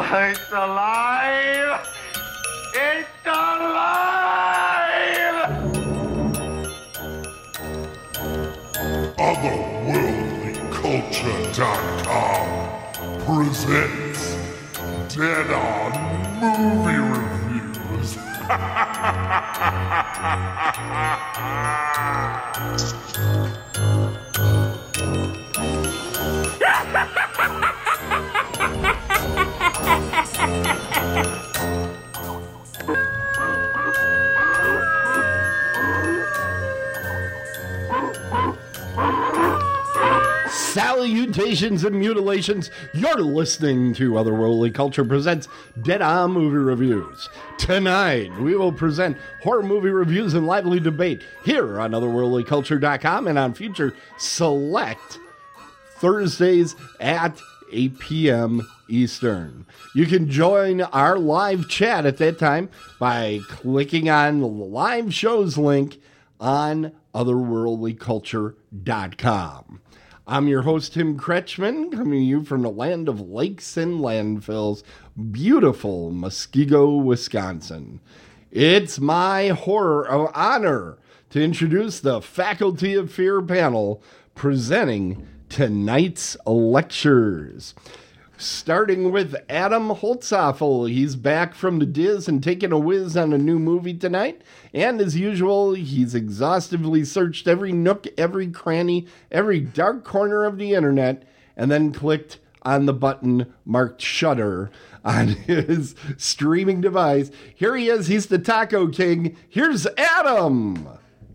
It's alive! It's alive! Otherworldlyculture.com presents Dead On Movie Reviews. Salutations and mutilations. You're listening to Otherworldly Culture presents Dead On Movie Reviews. Tonight, we will present horror movie reviews and lively debate here on otherworldlyculture.com and on future select Thursdays at 8 p.m. Eastern. You can join our live chat at that time by clicking on the live shows link on otherworldlyculture.com. I'm your host, Tim Kretschmann, coming to you from the land of lakes and landfills, beautiful Muskego, Wisconsin. It's my honor to introduce the Faculty of Fear panel presenting tonight's lectures. Starting with Adam Holtzoffel. He's back from the Diz and taking a whiz on a new movie tonight. And as usual, he's exhaustively searched every nook, every cranny, every dark corner of the internet, and then clicked on the button marked Shutter on his streaming device. Here he is. He's the Taco King. Here's Adam.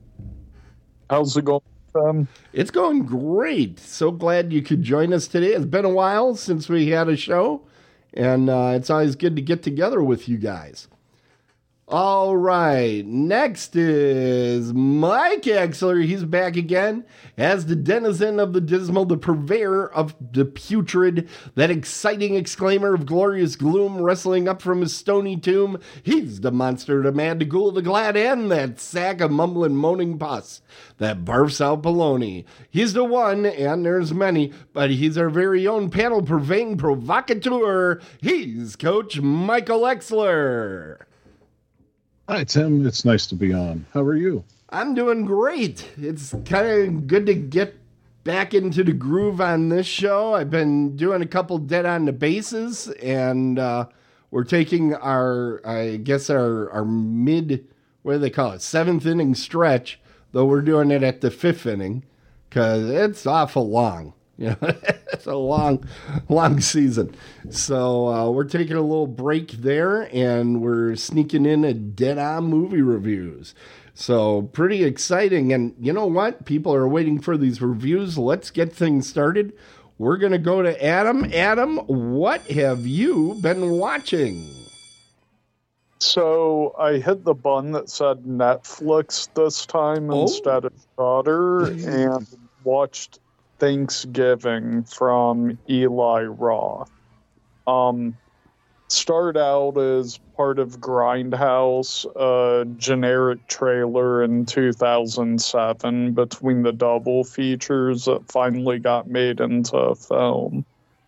How's it going? It's going great. So glad you could join us today. It's been a while since we had a show, and it's always good to get together with you guys. All right, next is Mike Axler. He's back again as the denizen of the dismal, the purveyor of the putrid, that exciting exclaimer of glorious gloom wrestling up from his stony tomb. He's the monster, the mad, the ghoul, the glad, and that sack of mumbling, moaning pus that barfs out baloney. He's the one, and there's many, but he's our very own panel purveying provocateur. He's Coach Michael Exler. Hi, Tim. It's nice to be on. How are you? I'm doing great. It's kind of good to get back into the groove on this show. I've been doing a couple Dead on the Bases, and we're taking our mid, what do they call it, 7th inning stretch, though we're doing it at the 5th inning, because it's awful long. You know, it's a long season. So we're taking a little break there, and we're sneaking in a Dead On movie reviews. So pretty exciting. And you know what? People are waiting for these reviews. Let's get things started. We're going to go to Adam. Adam, what have you been watching? So I hit the button that said Netflix this time instead of Shudder and watched Thanksgiving from Eli Roth. Start out as part of Grindhouse, a generic trailer in 2007 between the double features that finally got made into a film.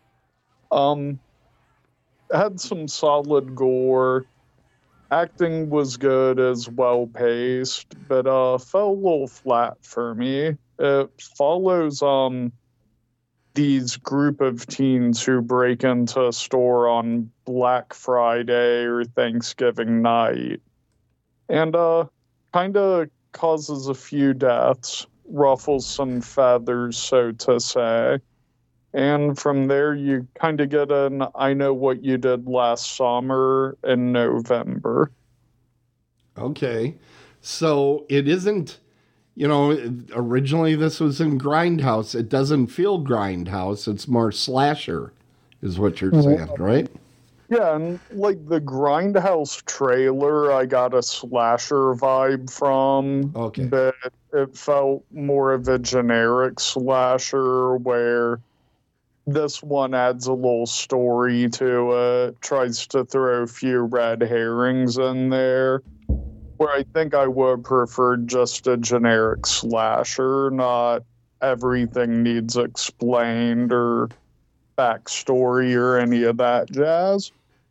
Had some solid gore. Acting was good as well paced, but fell a little flat for me. It follows these group of teens who break into a store on Black Friday or Thanksgiving night, and kind of causes a few deaths, ruffles some feathers, so to say. And from there, you kind of get an I Know What You Did Last Summer in November. Okay. So it isn't, you know, originally this was in Grindhouse. It doesn't feel Grindhouse. It's more slasher, is what you're saying, right? Yeah, and like the Grindhouse trailer, I got a slasher vibe from. Okay. But it felt more of a generic slasher where this one adds a little story to it, tries to throw a few red herrings in there, where I think I would prefer just a generic slasher, not everything needs explained or backstory or any of that jazz.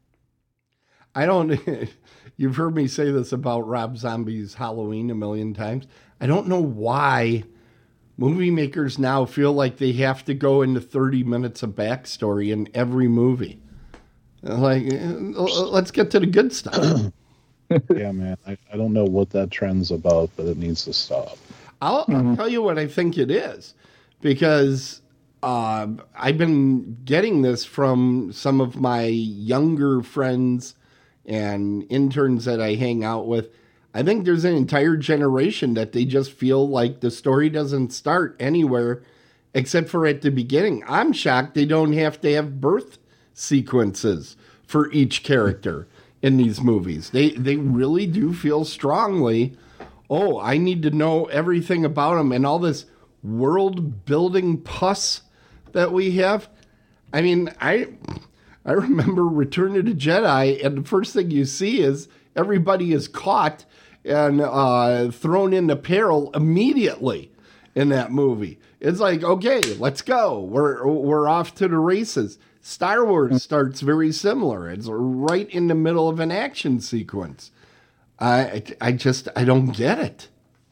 I don't. You've heard me say this about Rob Zombie's Halloween a million times. I don't know why movie makers now feel like they have to go into 30 minutes of backstory in every movie. Like, let's get to the good stuff. Yeah, man. I don't know what that trend's about, but it needs to stop. I'll tell you what I think it is, because I've been getting this from some of my younger friends and interns that I hang out with. I think there's an entire generation that they just feel like the story doesn't start anywhere except for at the beginning. I'm shocked they don't have to have birth sequences for each character in these movies. They really do feel strongly, oh, I need to know everything about them, and all this world building pus that we have. I mean, I remember Return of the Jedi, and the first thing you see is everybody is caught and thrown into peril immediately in that movie. It's like, okay, let's go. We're off to the races. Star Wars starts very similar. It's right in the middle of an action sequence. I don't get it.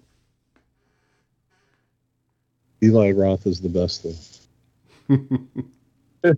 Eli Roth is the best, though.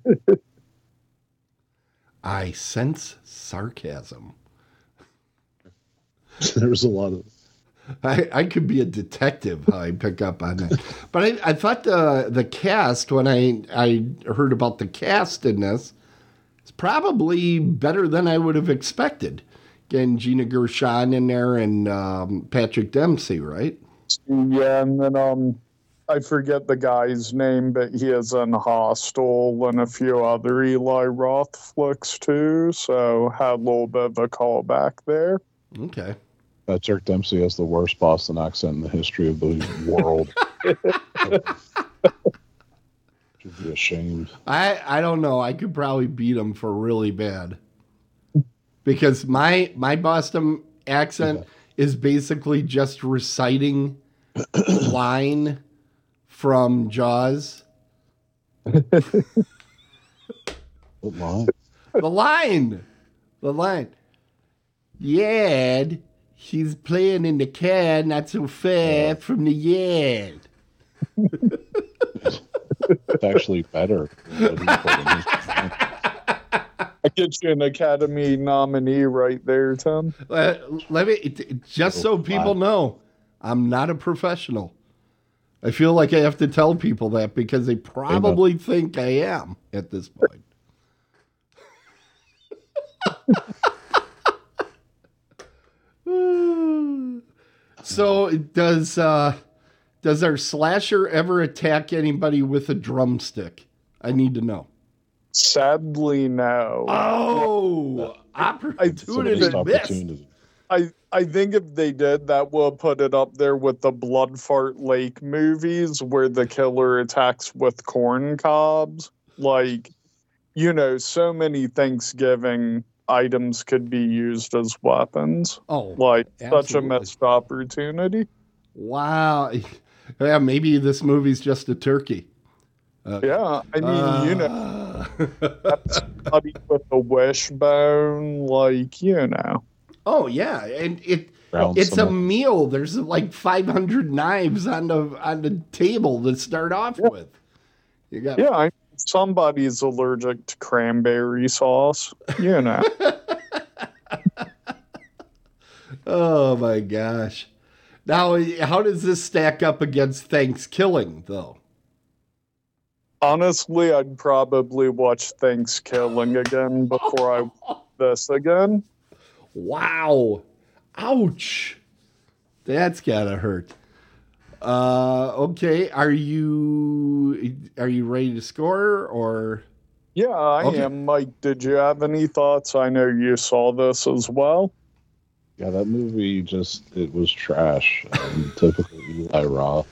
I sense sarcasm. There's a lot of... I could be a detective. I pick up on that. But I thought the cast, when I heard about the cast in this, is probably better than I would have expected. Getting Gina Gershon in there and Patrick Dempsey, right? Yeah, and then I forget the guy's name, but he is in Hostel and a few other Eli Roth flicks too, so had a little bit of a callback there. Okay. Patrick Dempsey has the worst Boston accent in the history of the world. Should be ashamed. I don't know. I could probably beat him for really bad. Because my Boston accent is basically just reciting the line from Jaws. What line? The line. Yad, she's playing in the car not so far from the yard. It's actually better. I get you an Academy nominee right there, Tim. Let me, just so people know, I'm not a professional. I feel like I have to tell people that because they probably think I am at this point. So does our slasher ever attack anybody with a drumstick? I need to know. Sadly, no. Oh, opportunity missed. I think if they did, that will put it up there with the Blood Fart Lake movies where the killer attacks with corn cobs. Like, so many Thanksgiving items could be used as weapons. Oh, like absolutely. Such a missed opportunity. Wow. Yeah, maybe this movie's just a turkey. Yeah, I mean, somebody with a wishbone, Oh yeah, and it's a meal. There's like 500 knives on the table to start off with. You got somebody's allergic to cranberry sauce. Oh my gosh! Now, how does this stack up against Thanksgiving, though? Honestly, I'd probably watch Thanksgiving again before I watch this again. Wow. Ouch. That's gotta hurt. Okay. Are you ready to score or? Yeah, I am. Mike, did you have any thoughts? I know you saw this as well. Yeah, that movie it was trash. Typical Eli Roth.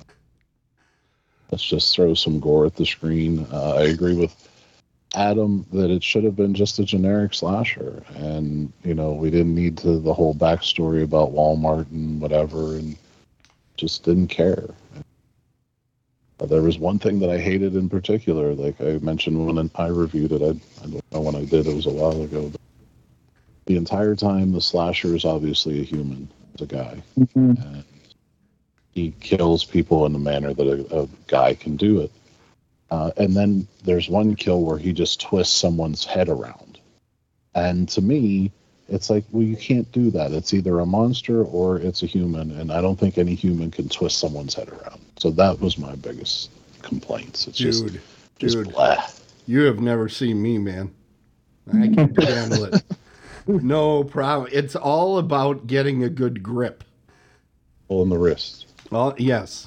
Let's just throw some gore at the screen. I agree with Adam that it should have been just a generic slasher, and we didn't need the whole backstory about Walmart and whatever, and just didn't care. There was one thing that I hated in particular, like I mentioned when I reviewed it. I don't know when I did; it was a while ago. But the entire time the slasher is obviously a human, it's a guy, Mhm. and he kills people in the manner that a guy can do it. And then there's one kill where he just twists someone's head around. And to me, it's like, well, you can't do that. It's either a monster or it's a human, and I don't think any human can twist someone's head around. So that was my biggest complaints. It's Dude, just blah. you have never seen me, man. I can handle it. No problem. It's all about getting a good grip. Pull in the wrist. Well, yes.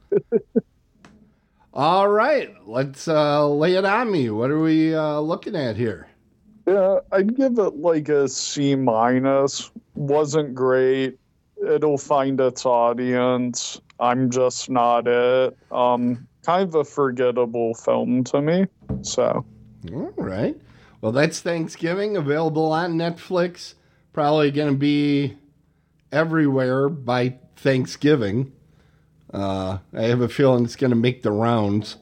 All right, let's lay it on me. What are we looking at here? Yeah, I'd give it like a C-. Wasn't great. It'll find its audience. I'm just not it. Kind of a forgettable film to me. So, All right. Well, that's Thanksgiving, available on Netflix. Probably going to be everywhere by Thanksgiving. I have a feeling it's going to make the rounds.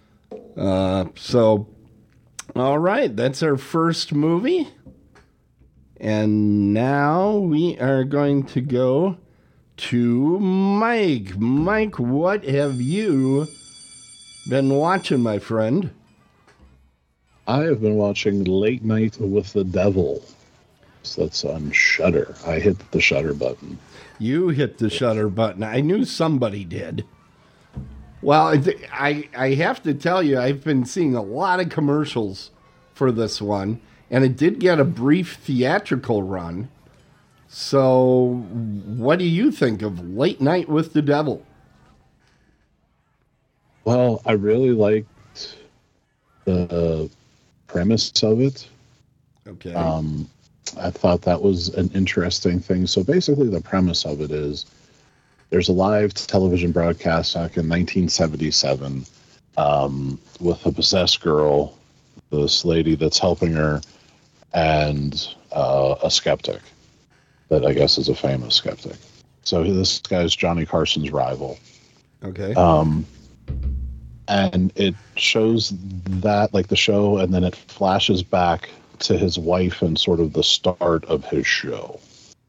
So, all right, that's our first movie. And now we are going to go to Mike. Mike, what have you been watching, my friend? I have been watching Late Night with the Devil. So that's on Shudder. I hit the Shudder button. You hit the shutter button. I knew somebody did. Well, I have to tell you, I've been seeing a lot of commercials for this one, and it did get a brief theatrical run. So, what do you think of Late Night with the Devil? Well, I really liked the premise of it. Okay. I thought that was an interesting thing. So basically the premise of it is there's a live television broadcast back in 1977 with a possessed girl, this lady that's helping her, and a skeptic that I guess is a famous skeptic. So this guy's Johnny Carson's rival. Okay. And it shows that, like the show, and then it flashes back to his wife and sort of the start of his show.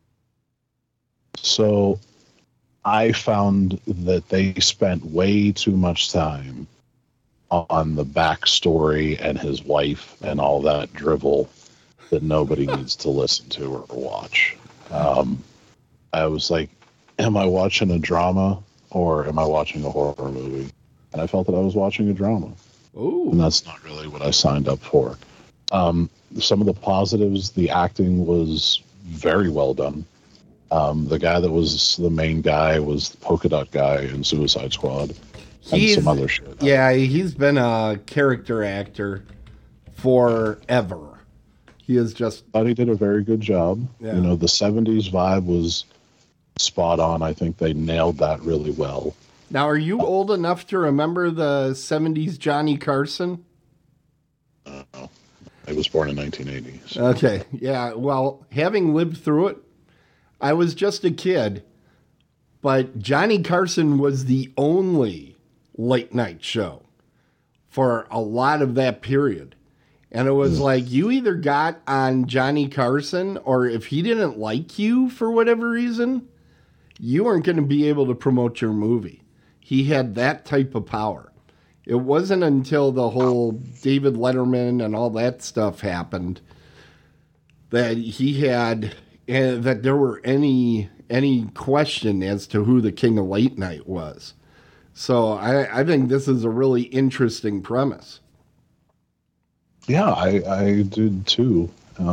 So I found that they spent way too much time on the backstory and his wife and all that drivel that nobody needs to listen to or watch. I was like, am I watching a drama or am I watching a horror movie? And I felt that I was watching a drama. Ooh. And that's not really what I signed up for. Some of the positives, the acting was very well done. The guy that was the main guy was the polka dot guy in Suicide Squad and some other shit. Yeah, he's been a character actor forever. He is just... I thought he did a very good job. Yeah. You know, the 70s vibe was spot on. I think they nailed that really well. Now, are you old enough to remember the 70s Johnny Carson? I was born in 1980. So. Okay, yeah. Well, having lived through it, I was just a kid, but Johnny Carson was the only late night show for a lot of that period. And it was like you either got on Johnny Carson, or if he didn't like you for whatever reason, you weren't going to be able to promote your movie. He had that type of power. It wasn't until the whole David Letterman and all that stuff happened that he had, that there were any question as to who the king of late night was. So I think this is a really interesting premise. Yeah, I did too.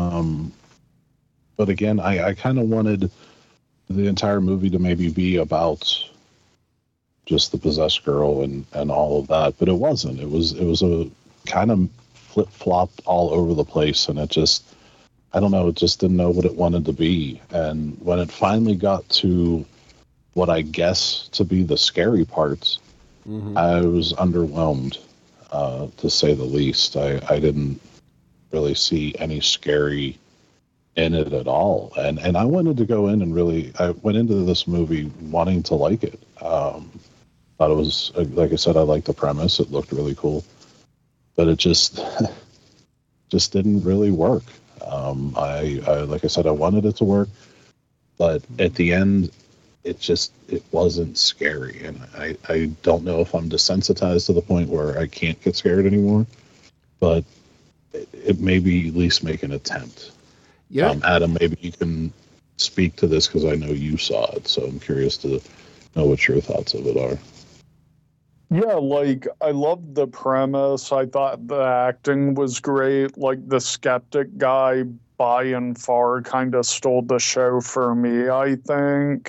But again, I kind of wanted the entire movie to maybe be about just the possessed girl and all of that, but it wasn't. It was a kind of flip-flopped all over the place, and it just, I don't know, it just didn't know what it wanted to be. And when it finally got to what I guess to be the scary parts, I was underwhelmed, to say the least. I didn't really see any scary in it at all. And I wanted to go in and I went into this movie wanting to like it. Thought it was, like I said, I liked the premise. It looked really cool. But it just didn't really work. I like I said, I wanted it to work, but at the end, it wasn't scary, and I don't know if I'm desensitized to the point where I can't get scared anymore, but it maybe at least make an attempt. Yeah. Adam, maybe you can speak to this because I know you saw it, so I'm curious to know what your thoughts of it are. Yeah, like, I loved the premise. I thought the acting was great. Like, the skeptic guy, by and far, kind of stole the show for me, I think.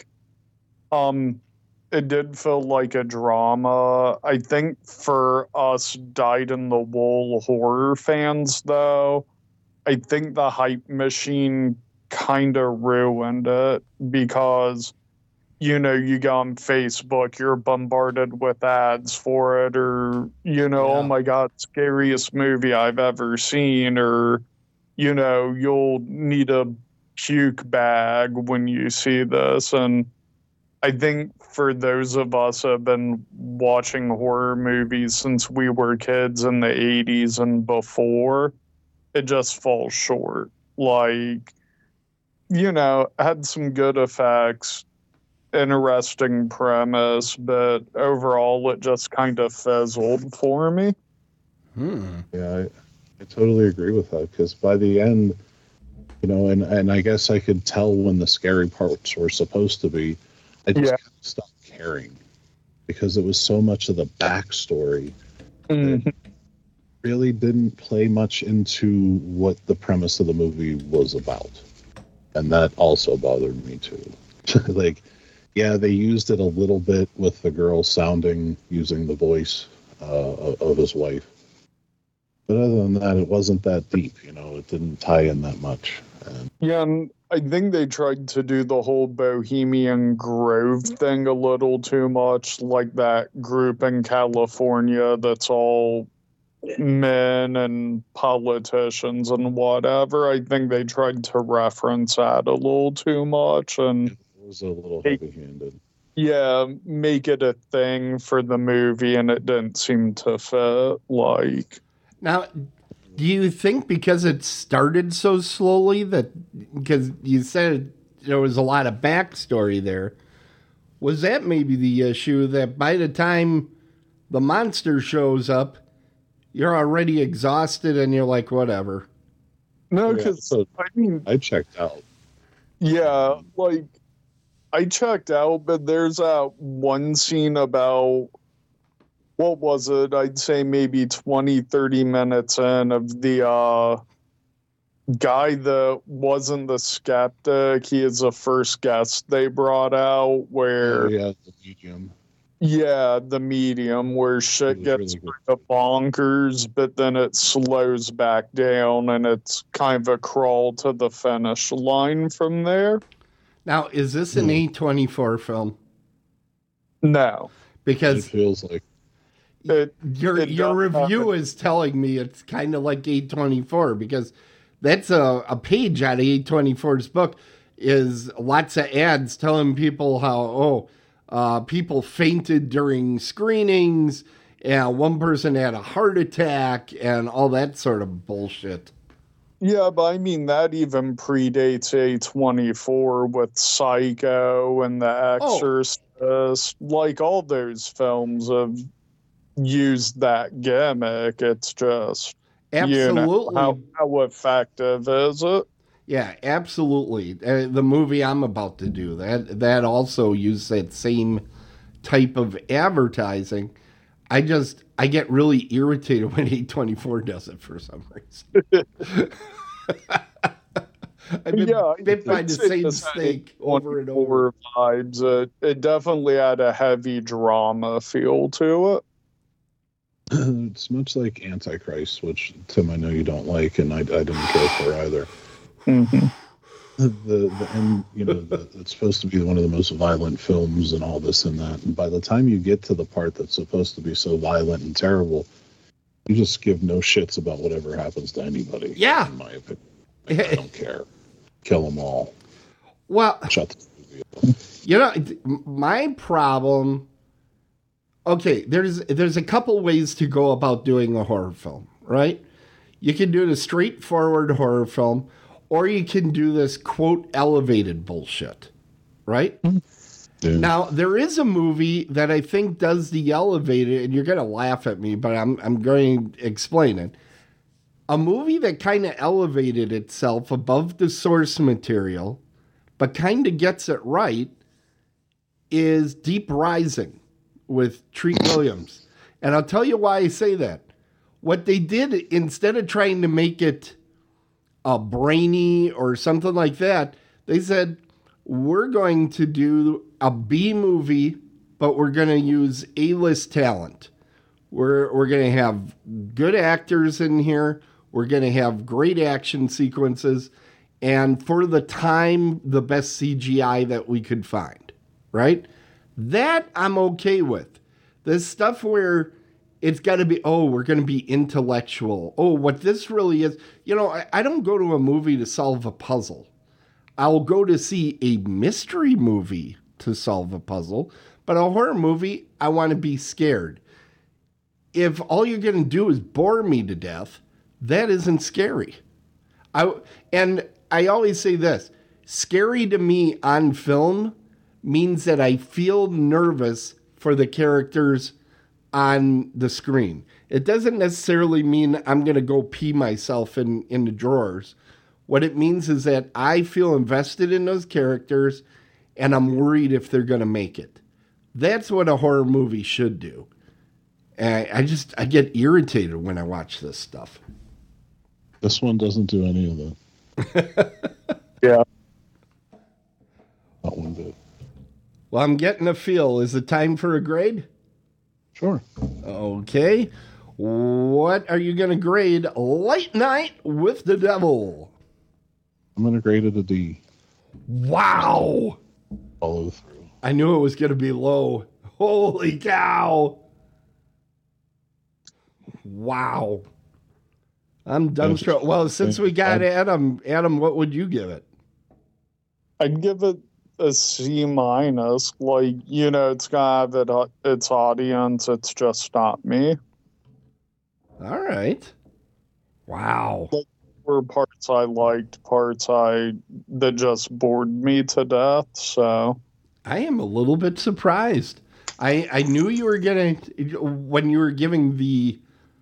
It did feel like a drama. I think for us dyed-in-the-wool horror fans, though, I think the hype machine kind of ruined it because, you know, you go on Facebook, you're bombarded with ads for it, or, you know, oh my God, scariest movie I've ever seen, or, you know, you'll need a puke bag when you see this. And I think for those of us who have been watching horror movies since we were kids in the 80s and before, it just falls short. Like, you know, had some good effects, interesting premise, but overall it just kind of fizzled for me. Yeah, I totally agree with that, because by the end, you know, and I guess I could tell when the scary parts were supposed to be, I just kind of stopped caring because it was so much of the backstory that really didn't play much into what the premise of the movie was about. And that also bothered me too. Like, yeah, they used it a little bit with the girl using the voice of his wife. But other than that, it wasn't that deep, you know, it didn't tie in that much. Yeah, and I think they tried to do the whole Bohemian Grove thing a little too much, like that group in California that's all men and politicians and whatever. I think they tried to reference that a little too much, and It was a little heavy-handed. yeah, make it a thing for the movie, and it didn't seem to fit. Like, Now, do you think because it started so slowly because you said there was a lot of backstory there, was that maybe the issue that by the time the monster shows up, you're already exhausted and you're like, whatever? no, Yeah, because so I mean, I checked out. yeah, like, I checked out, but there's that one scene about, what was it? I'd say maybe 20, 30 minutes in of the guy that wasn't the skeptic. He is the first guest they brought out where, Yeah, the medium. yeah, the medium, where shit It was gets really kind of bonkers, but then it slows back down and it's kind of a crawl to the finish line from there. Now, is this an A24 film? No. It Because feels like your review is telling me it's kind of like A24, because that's a page out of A24's book is lots of ads telling people how, people fainted during screenings and one person had a heart attack and all that sort of bullshit. Yeah, but I mean, that even predates A24 with Psycho and The Exorcist. Like, all those films have used that gimmick. It's just, Absolutely. you know, how effective is it? Yeah, absolutely. The movie I'm about to do, that also used that same type of advertising. I get really irritated when A24 does it for some reason. I've been bit by the same snake over and over. Vibes. It definitely had a heavy drama feel to it. it's much like Antichrist, which Tim, I know you don't like, and I didn't care for either. Mm-hmm. The end, you know, it's supposed to be one of the most violent films and all this and that. And by the time you get to the part that's supposed to be so violent and terrible, you just give no shits about whatever happens to anybody. Yeah. In my opinion. Like, I don't care. Kill them all. Well, Shut the movie off. you know, my problem. Okay, there's a couple ways to go about doing a horror film, right? You can do the straightforward horror film, or you can do this, quote, elevated bullshit, right? Yeah. Now, there is a movie that I think does the elevated, and you're going to laugh at me, but I'm going to explain it. A movie that kind of elevated itself above the source material, but kind of gets it right, is Deep Rising with Treat Williams. And I'll tell you why I say that. What they did, instead of trying to make it brainy or something like that, they said, we're going to do a B movie, but we're going to use A-list talent. We're going to have good actors in here. We're going to have great action sequences. And for the time, the best CGI that we could find, right? That I'm okay with. This stuff where it's got to be, we're going to be intellectual. What this really is, I don't go to a movie to solve a puzzle. I'll go to see a mystery movie to solve a puzzle, but a horror movie, I want to be scared. If all you're going to do is bore me to death, that isn't scary. I always say this, scary to me on film means that I feel nervous for the characters on the screen. It doesn't necessarily mean I'm going to go pee myself in the drawers. What it means is that I feel invested in those characters and I'm worried if they're going to make it. That's what a horror movie should do. And I get irritated when I watch this stuff. This one doesn't do any of that. Yeah. Not one bit. Well, I'm getting a feel. Is it time for a grade? Sure. Okay. What are you going to grade Late Night with the Devil? I'm going to grade it a D. Wow. Follow through. I knew it was going to be low. Holy cow. Wow. I'm dumbstruck. Well, since we got Adam, what would you give it? I'd give it a C minus. It's gonna have its audience. It's just not me. All right. Wow. There were parts I liked, that just bored me to death. So I am a little bit surprised. I knew you were when you were giving the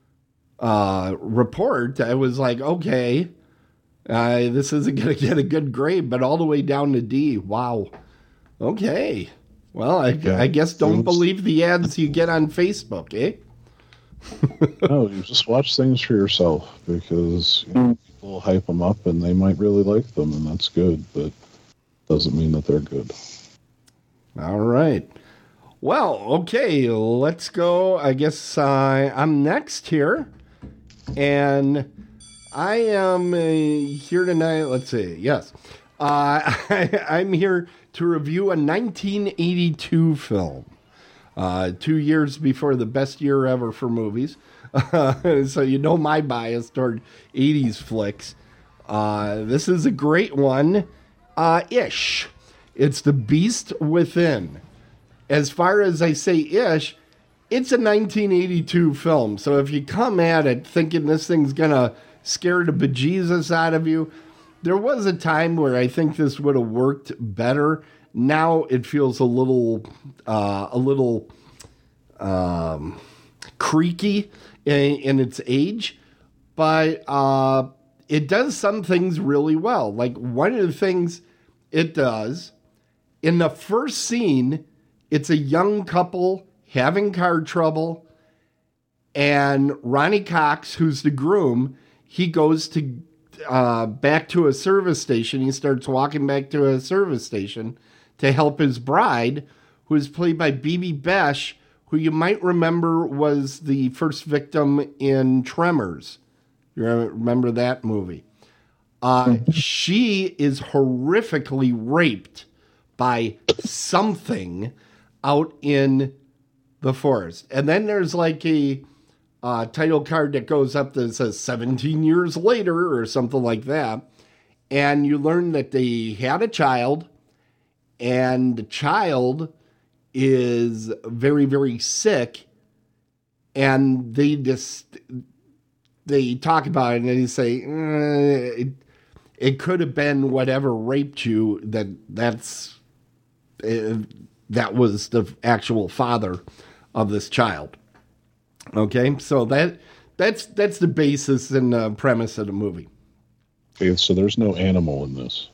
report, I was like, okay, this isn't going to get a good grade, but all the way down to D. Wow. Okay. Well, I guess don't believe the ads you get on Facebook, eh? No, you just watch things for yourself because people hype them up and they might really like them, and that's good, but doesn't mean that they're good. All right. Well, okay, let's go. I guess I'm next here. And I am here tonight. Let's see. Yes. I'm here to review a 1982 film. 2 years before the best year ever for movies. So you know my bias toward 80s flicks. This is a great one. Ish. It's The Beast Within. As far as I say ish, it's a 1982 film. So if you come at it thinking this thing's going to scare the bejesus out of you, there was a time where I think this would have worked better. Now it feels a little creaky in its age, but it does some things really well. Like one of the things it does, in the first scene, it's a young couple having car trouble, and Ronnie Cox, who's the groom, he goes to back to a service station. He starts walking back to a service station to help his bride, who is played by Bibi Besh, who you might remember was the first victim in Tremors. You remember that movie? She is horrifically raped by something out in the forest. And then there's like a title card that goes up that says 17 years later or something like that. And you learn that they had a child, and the child is very, very sick. And they just they talk about it and they say it could have been whatever raped you. That was the actual father of this child. Okay, so that's the basis and the premise of the movie. Okay, so there's no animal in this.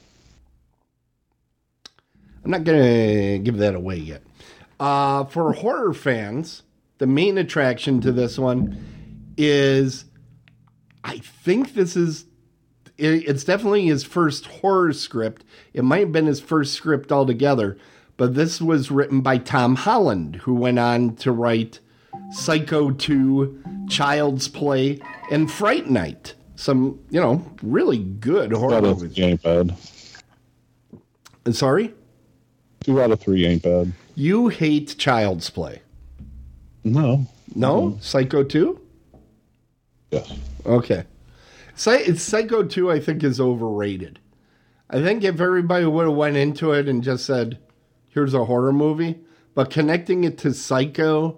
I'm not gonna give that away yet. For horror fans, the main attraction to this one is, I think it's definitely his first horror script. It might have been his first script altogether, but this was written by Tom Holland, who went on to write Psycho 2, Child's Play, and Fright Night. Some, really good horror movies. 2 out of 3 ain't bad. Sorry? 2 out of 3 ain't bad. You hate Child's Play. No. No? Psycho 2? Yes. Okay. Psycho 2, I think, is overrated. I think if everybody would have went into it and just said, here's a horror movie, but connecting it to Psycho,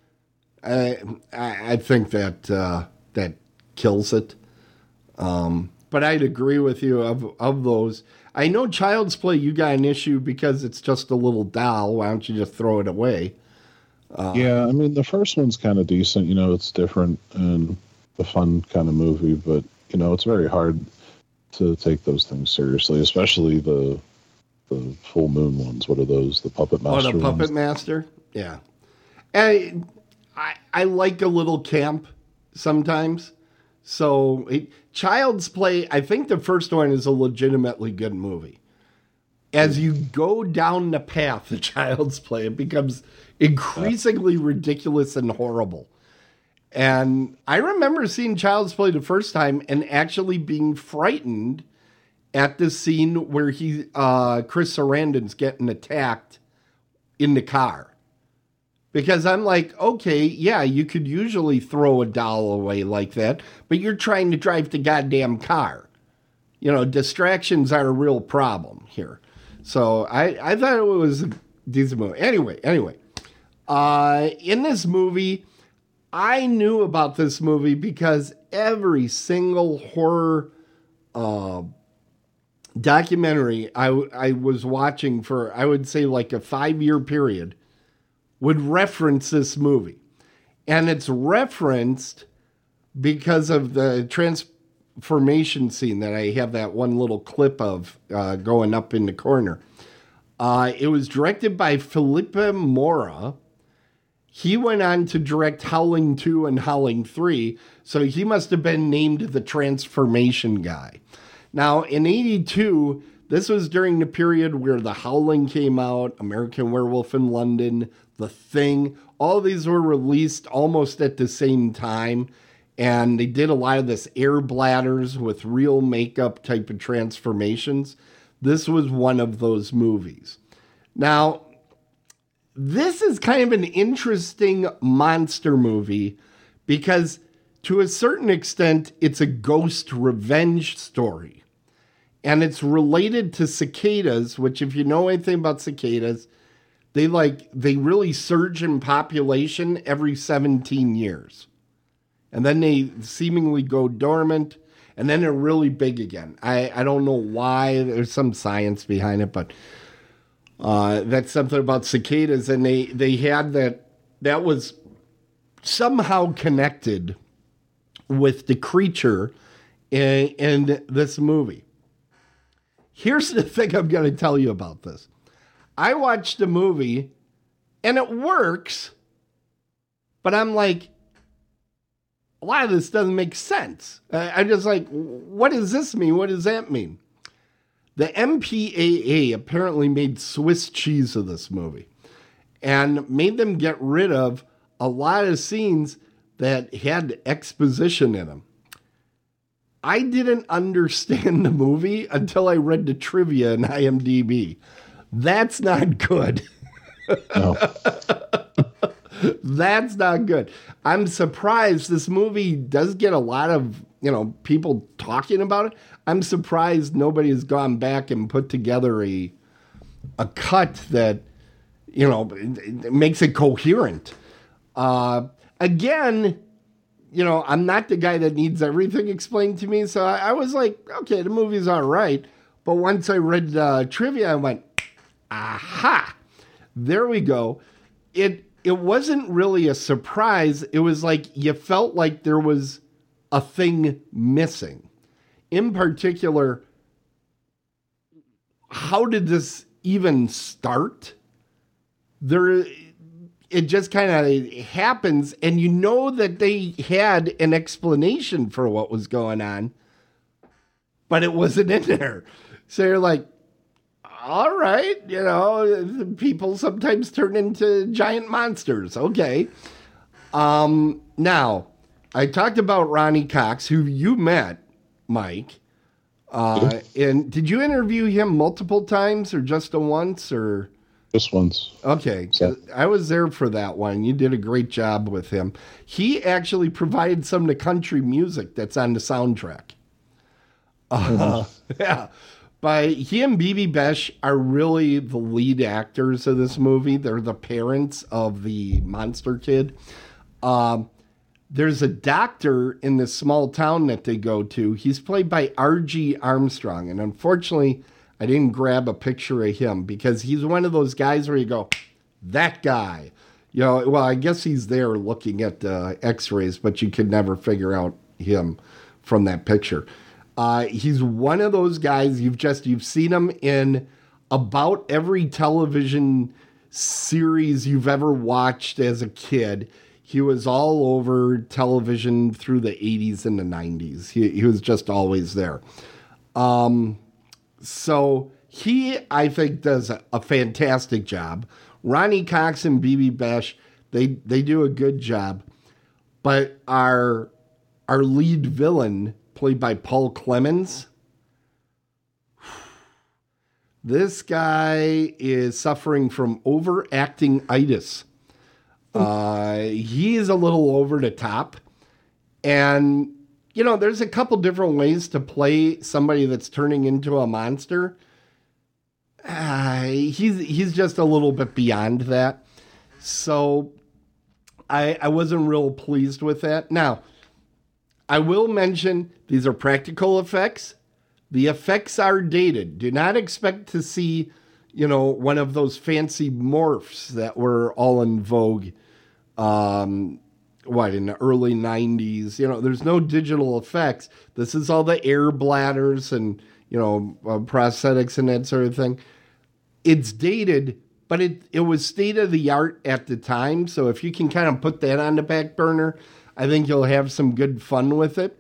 I think that kills it. But I'd agree with you of those. I know Child's Play, you got an issue because it's just a little doll. Why don't you just throw it away? Yeah, I mean, the first one's kind of decent. It's different and a fun kind of movie, but, it's very hard to take those things seriously, especially the full moon ones. What are those? The Puppet Master the Puppet ones? Master? Yeah. And I like a little camp sometimes. So Child's Play, I think the first one is a legitimately good movie. As you go down the path of Child's Play, it becomes increasingly ridiculous and horrible. And I remember seeing Child's Play the first time and actually being frightened at the scene where Chris Sarandon's getting attacked in the car. Because I'm like, okay, yeah, you could usually throw a doll away like that, but you're trying to drive the goddamn car. Distractions are a real problem here. So I thought it was a decent movie. Anyway, in this movie, I knew about this movie because every single horror documentary I was watching for, I would say, like a 5-year period would reference this movie. And it's referenced because of the transformation scene that I have that one little clip of going up in the corner. It was directed by Felipe Mora. He went on to direct Howling 2 and Howling 3, so he must have been named the transformation guy. Now, in 1982, this was during the period where The Howling came out, American Werewolf in London, The Thing. All these were released almost at the same time, and they did a lot of this air bladders with real makeup type of transformations. This was one of those movies. Now, this is kind of an interesting monster movie because to a certain extent, it's a ghost revenge story. And it's related to cicadas, which if you know anything about cicadas, they really surge in population every 17 years. And then they seemingly go dormant, and then they're really big again. I don't know why. There's some science behind it, but that's something about cicadas. And they had that was somehow connected with the creature in this movie. Here's the thing I'm going to tell you about this. I watched the movie, and it works, but I'm like, a lot of this doesn't make sense. I'm just like, what does this mean? What does that mean? The MPAA apparently made Swiss cheese of this movie and made them get rid of a lot of scenes that had exposition in them. I didn't understand the movie until I read the trivia in IMDb. That's not good. No. That's not good. I'm surprised this movie does get a lot of, people talking about it. I'm surprised nobody has gone back and put together a cut that, makes it coherent. Again, I'm not the guy that needs everything explained to me. So I was like, okay, the movie's all right. But once I read trivia, I went, aha, there we go. It wasn't really a surprise. It was like you felt like there was a thing missing. In particular, how did this even start? It just kind of happens, and you know that they had an explanation for what was going on, but it wasn't in there. So you're like, all right, people sometimes turn into giant monsters. Okay. Now, I talked about Ronnie Cox, who you met, Mike. And did you interview him multiple times or just once or? Just once. Okay. So. I was there for that one. You did a great job with him. He actually provided some of the country music that's on the soundtrack. Yeah. He and BB Besh are really the lead actors of this movie. They're the parents of the monster kid. There's a doctor in this small town that they go to. He's played by R.G. Armstrong. And unfortunately, I didn't grab a picture of him because he's one of those guys where you go, that guy. Well, I guess he's there looking at x-rays, but you could never figure out him from that picture. He's one of those guys, you've seen him in about every television series you've ever watched as a kid. He was all over television through the 80s and the 90s. He was just always there. So he, I think, does a fantastic job. Ronnie Cox and BB Besh, they do a good job. But our lead villain, played by Paul Clemens, this guy is suffering from overacting-itis. He is a little over the top. And, there's a couple different ways to play somebody that's turning into a monster. He's just a little bit beyond that. So I wasn't real pleased with that. Now, I will mention these are practical effects. The effects are dated. Do not expect to see, one of those fancy morphs that were all in vogue in the early 90s. There's no digital effects. This is all the air bladders and, prosthetics and that sort of thing. It's dated, but it was state of the art at the time. So if you can kind of put that on the back burner, I think you'll have some good fun with it.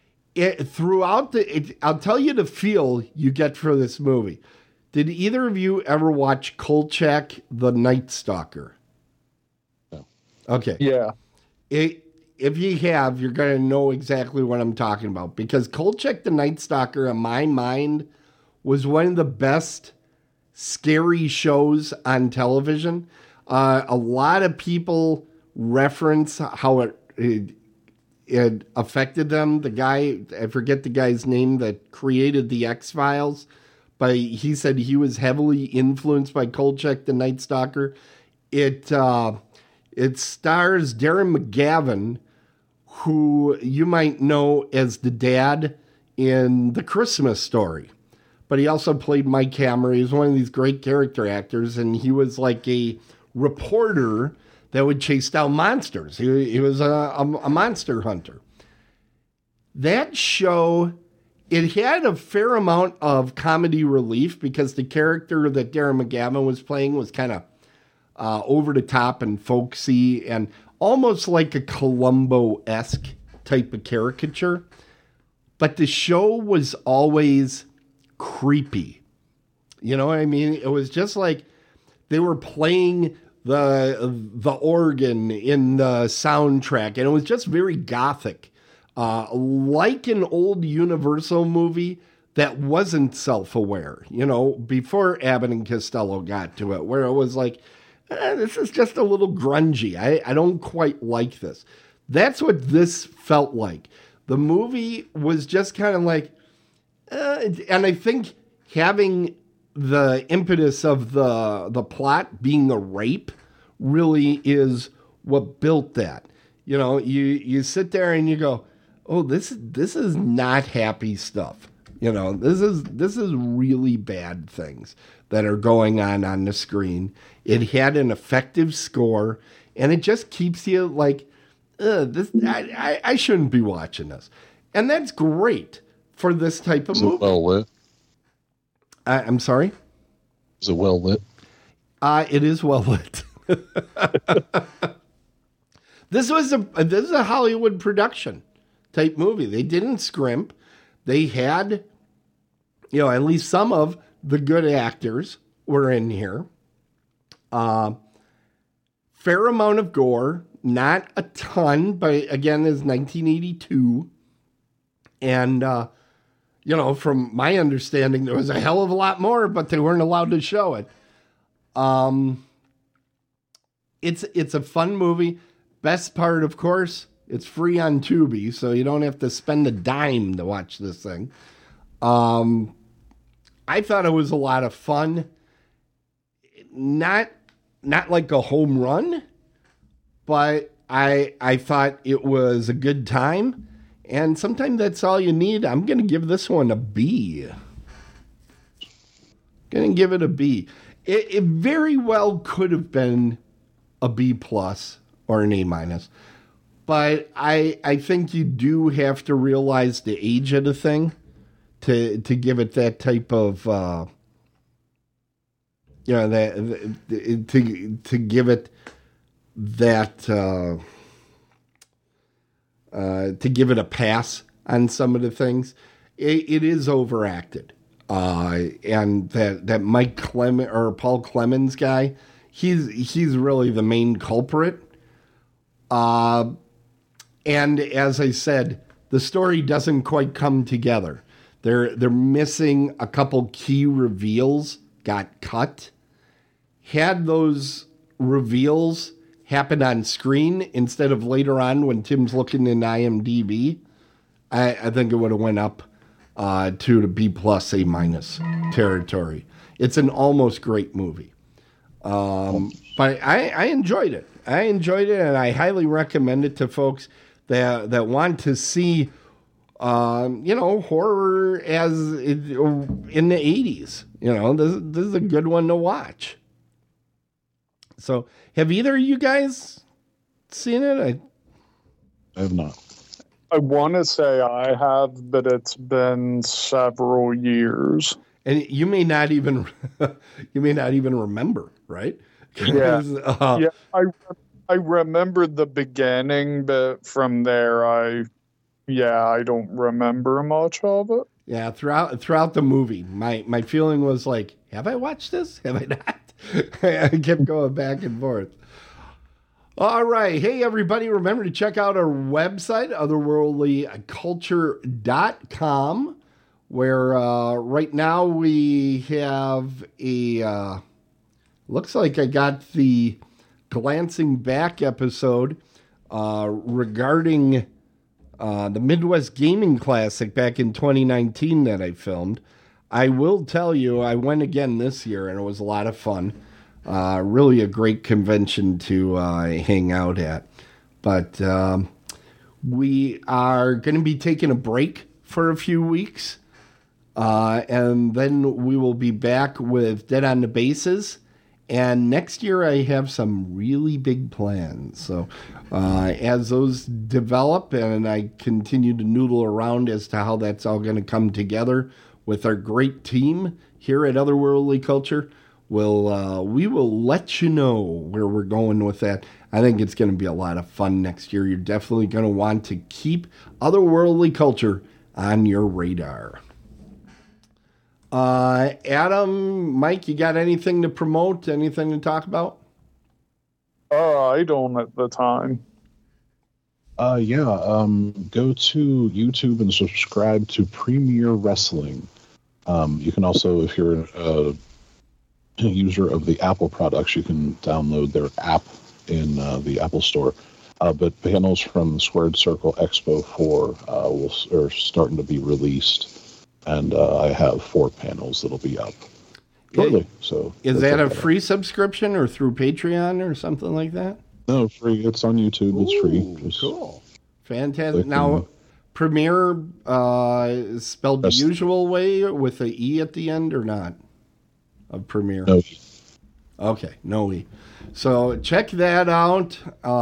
I'll tell you the feel you get for this movie. Did either of you ever watch Kolchak the Night Stalker? No. Okay. Yeah. If you have, you're going to know exactly what I'm talking about. Because Kolchak the Night Stalker, in my mind, was one of the best scary shows on television. A lot of people reference how it affected them. The guy, I forget the guy's name that created the X-Files, but he said he was heavily influenced by Kolchak the Night Stalker. It stars Darren McGavin, who you might know as the dad in The Christmas Story. But he also played Mike Hammer. He was one of these great character actors, and he was like a reporter that would chase down monsters. He was a monster hunter. That show, it had a fair amount of comedy relief because the character that Darren McGavin was playing was kind of over the top and folksy and almost like a Columbo-esque type of caricature. But the show was always creepy. You know what I mean? It was just like they were playing the organ in the soundtrack, and it was just very gothic, like an old Universal movie that wasn't self-aware, before Abbott and Costello got to it, where it was like, this is just a little grungy. I don't quite like this. That's what this felt like. The movie was just kind of like, and I think having the impetus of the plot being a rape really is what built that. You know, you sit there and you go, oh, this is not happy stuff. You know, this is really bad things that are going on the screen. It had an effective score, and it just keeps you like, I shouldn't be watching this. And that's great for this type of movie. Is it well lit? I'm sorry? Is it well lit? It is well lit. This is a Hollywood production type movie. They didn't scrimp. They had, you know, at least some of the good actors were in here. Fair amount of gore, not a ton, but again, is 1982. And, you know, from my understanding, there was a hell of a lot more, but they weren't allowed to show it. It's a fun movie. Best part, of course, it's free on Tubi, so you don't have to spend a dime to watch this thing. I thought it was a lot of fun. Not like a home run, but I thought it was a good time. And sometimes that's all you need. I'm going to give this one a B. Going to give it a B. It very well could have been a B plus or an A minus. But I think you do have to realize the age of the thing to give it that type of, you know, to give it that, to give it a pass on some of the things. It is overacted. And that Mike Clement or Paul Clemens guy, he's really the main culprit. And as I said, the story doesn't quite come together. They're missing a couple key reveals, got cut. Had those reveals happened on screen instead of later on when Tim's looking in IMDb, I think it would have went up to the B plus, A minus territory. It's an almost great movie. But I enjoyed it. I enjoyed it, and I highly recommend it to folks that want to see, you know, horror as in the 80s. You know, this is a good one to watch. So, have either of you guys seen it? I have not. I want to say I have, but it's been several years. And you may not even remember, right? Yeah, yeah. I remember the beginning, but from there, I don't remember much of it. Yeah, throughout the movie, my feeling was like, have I watched this? Have I not? I kept going back and forth. All right. Hey, everybody, remember to check out our website, otherworldlyculture.com, where right now we have a, looks like I got the glancing back episode regarding the Midwest Gaming Classic back in 2019 that I filmed. I will tell you, I went again this year, and it was a lot of fun. Really a great convention to hang out at. But we are going to be taking a break for a few weeks. And then we will be back with Dead on the Bases. And next year I have some really big plans. So as those develop and I continue to noodle around as to how that's all going to come together with our great team here at Otherworldly Culture, we will let you know where we're going with that. I think it's going to be a lot of fun next year. You're definitely going to want to keep Otherworldly Culture on your radar. Adam, Mike, you got anything to promote? Anything to talk about? I don't at the time. Go to YouTube and subscribe to Premier Wrestling. You can also, if you're a user of the Apple products, you can download their app in the Apple Store. But panels from Squared Circle Expo 4 are starting to be released, and I have 4 panels that'll be up shortly. So is that a free subscription or through Patreon or something like that? No, free. It's on YouTube. It's free. Ooh, Just cool. Fantastic. click Now, and- Premiere is spelled the Yes. usual way with a E at the end or not? Of Premiere. No, Okay, no E. So check that out.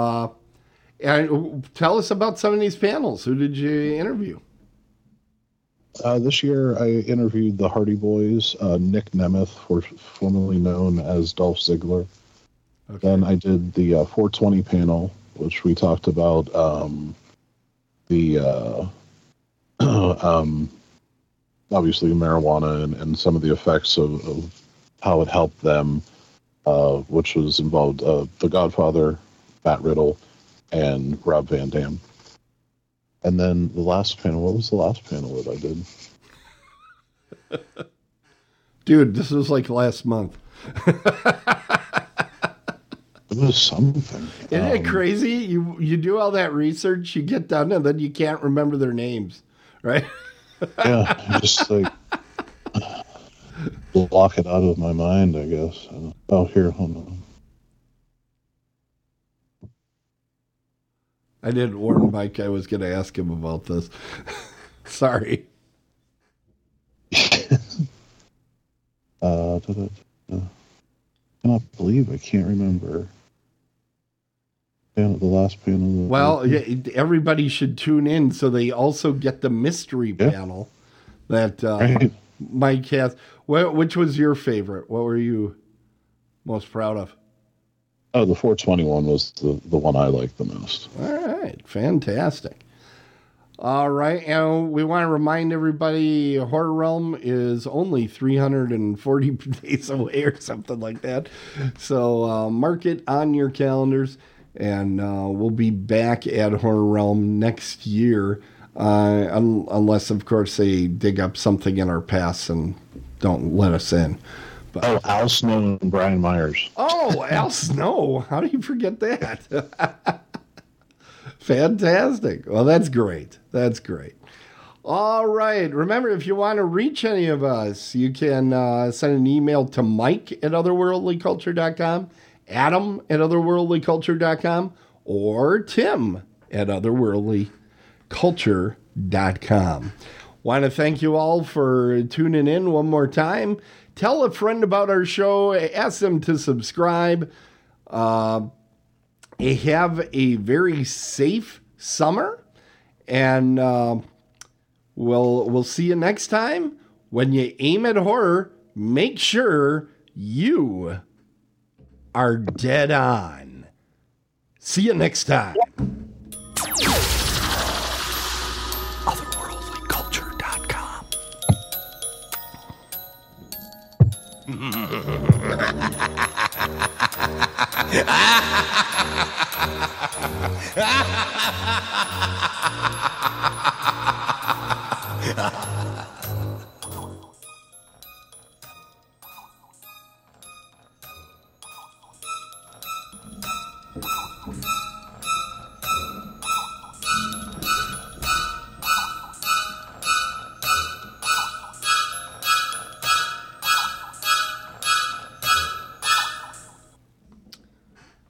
And tell us about some of these panels. Who did you interview? this year I interviewed the Hardy Boys, Nick Nemeth, formerly known as Dolph Ziggler. Okay. Then I did the 420 panel, which we talked about the obviously marijuana and some of the effects of how it helped them, which was involved The Godfather, Matt Riddle, and Rob Van Dam. And then the last panel, what was the last panel that I did? Dude, this was like last month. It was something. Isn't it crazy? You do all that research, you get done, and then you can't remember their names, right? Yeah, just like block it out of my mind, I guess. Oh, here, hold on. I didn't warn Mike I was going to ask him about this. Sorry. I cannot believe I can't remember. The last panel. Well, yeah, everybody should tune in so they also get the mystery panel that Right. Mike has. Which was your favorite? What were you most proud of? Oh, the 421 was the one I liked the most. All right, fantastic. All right, and we want to remind everybody Horror Realm is only 340 days away or something like that. So mark it on your calendars, and we'll be back at Horror Realm next year, unless, of course, they dig up something in our past and don't let us in. Oh, Al Snow and Brian Myers. Oh, Al Snow. How do you forget that? Fantastic. Well, that's great. That's great. All right. Remember, if you want to reach any of us, you can send an email to Mike at otherworldlyculture.com, Adam at otherworldlyculture.com, or Tim at otherworldlyculture.com. Want to thank you all for tuning in one more time. Tell a friend about our show. Ask them to subscribe. Have a very safe summer. And we'll see you next time. When you aim at horror, make sure you are dead on. See you next time. Otherworldlyculture.com.